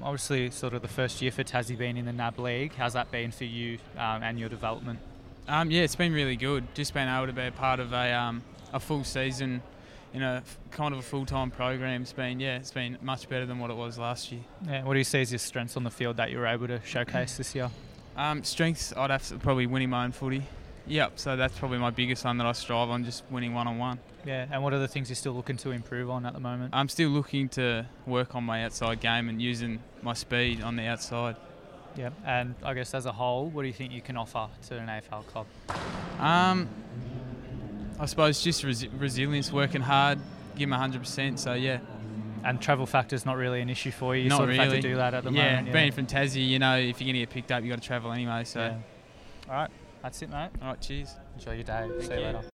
Obviously, sort of the first year for Tassie being in the NAB League. How's that been for you and your development? Yeah, it's been really good. Just being able to be a part of a full season in a kind of a full-time program. It's been much better than what it was last year. Yeah, what do you see as your strengths on the field that you were able to showcase this year? Strengths, I'd have to probably winning my own footy. Yep, so that's probably my biggest one that I strive on, just winning one-on-one. Yeah, and what are the things you're still looking to improve on at the moment? I'm still looking to work on my outside game and using my speed on the outside. Yeah, and I guess as a whole, what do you think you can offer to an AFL club? I suppose just resilience, working hard, give them 100%, so yeah. And travel factor's not really an issue for you? You Not sort of really. have to do that at the moment? Yeah, being from Tassie, you know, if you're going to get picked up, you've got to travel anyway, so. Yeah. All right, that's it, mate. All right, cheers. Enjoy your day. See you later.